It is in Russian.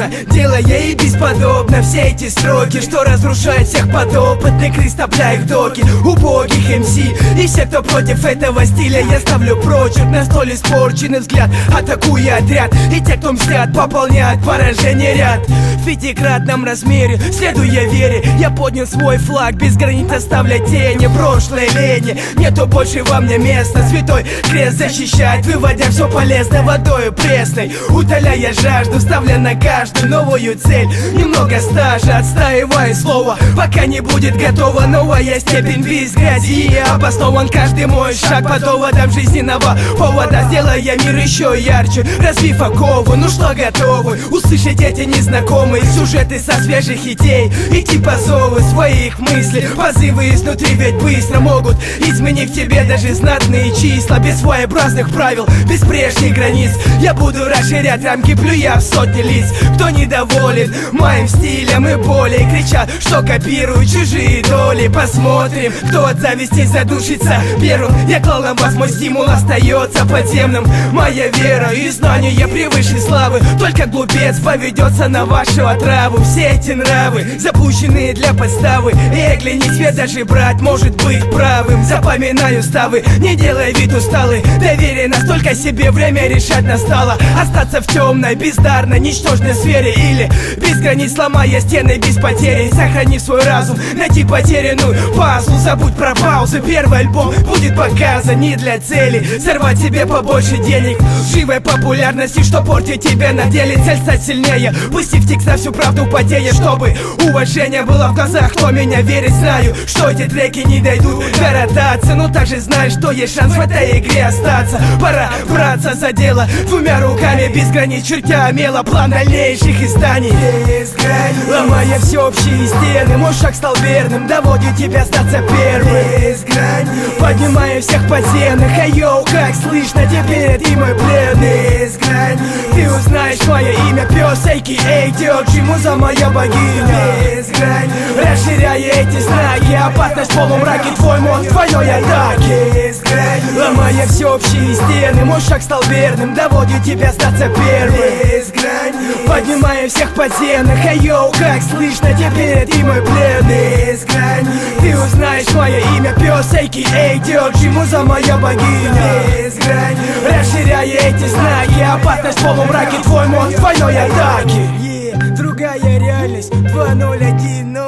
серьезно, делая и бесподобно все эти строки, что разрушают всех подопытных, растопляя их доки убогих МС. И все, кто против этого стиля, я ставлю прочерк на столь испорченный взгляд, атакуя отряд. И те, кто мстят, пополняют поражение ряд в пятикратном размере, следуя вере. Я поднял свой флаг, без границ оставля тени прошлой лени. Нету больше во мне места, святой крест защищает, выводя все полезное водою пресной, утоляя жажду, ставля на каждую новую цель немного стажа, отстаивая слово, пока не будет готова новая степень без грязи. И обоснован каждый мой шаг по доводам жизненного повода, сделая мир еще ярче, развив оковы. Ну что, готовы услышать эти незнакомые сюжеты со свежих идей? Идти по зову своих мыслей, позывы изнутри ведь быстро могут изменить в тебе даже знатные числа. Без своеобразных правил, без прежних границ я буду расширять рамки, плюя в сотни лиц. Кто недоволен моим стилем и более, кричат, что копируют чужие доли. Посмотрим, кто от зависти задушится первым. Я клал на вас, мой стимул остается подземным. Моя вера и знания превыше славы, только глупец поведется на вашу отраву. Все эти нравы запущенные для подставы, и глянись, ведь даже брать может быть правым. Запоминаю ставы, не делай вид усталый, доверие настолько себе, время решать настало. Остаться в темной, бездарной, ничтожной сфере, или без границ, сломая стены без потери. Сохрани свой разум, найти потерянную пазлу, забудь про паузы. Первый альбом будет показан не для цели сорвать себе побольше денег, живой популярности, что портит тебя на деле. Цель стать сильнее, пустив текст на всю правду потея, чтобы уважение было в глазах. Кто меня верит, знаю, что эти треки не дойдут до ротации, но также знаю, что есть шанс в этой игре остаться. Пора браться за дело двумя руками, без границ, чертя мело план дальнейших изданий. Без границ, ломая всеобщие стены, мой шаг стал верным, доводит тебя статься первым. Без границ, поднимаю всех подземных, а йоу, как слышно теперь ты мой пленный. Без границ, ты узнаешь мое имя, пес, а.к.а. Диоджи, муза моя богиня. Без границ, расширяя эти знаки, опасность в полумраке, твой мозг, твоей атаки. Без границ, ломая всеобщие стены, мой шаг стал верным, доводит тебя статься первым. Без границ, поднимаю всех подземных, а йоу, как слышно теперь ты мой пленный. Без границ, ты узнаешь мое имя, пес, а.к.а. Диоджи, муза моя богиня. Без границ, расширяя эти знаки, опасность в полумраке, твой мозг, твоей атаки. Другая реальность, 2010.